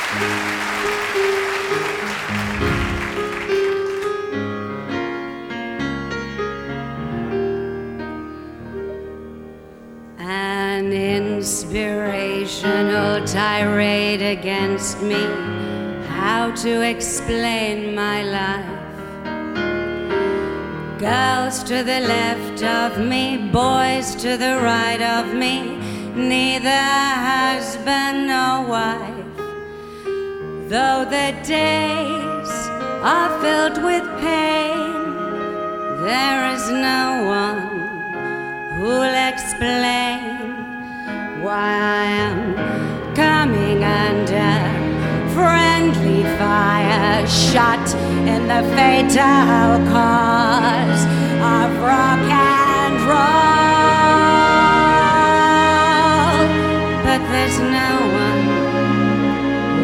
An inspirational tirade against me, how to explain my life. Girls to the left of me, boys to the right of me, neither husband nor wife. Though the days are filled with pain, there is no one who'll explain why I am coming under friendly fire, shot in the fatal cause of rock and roll. But there's no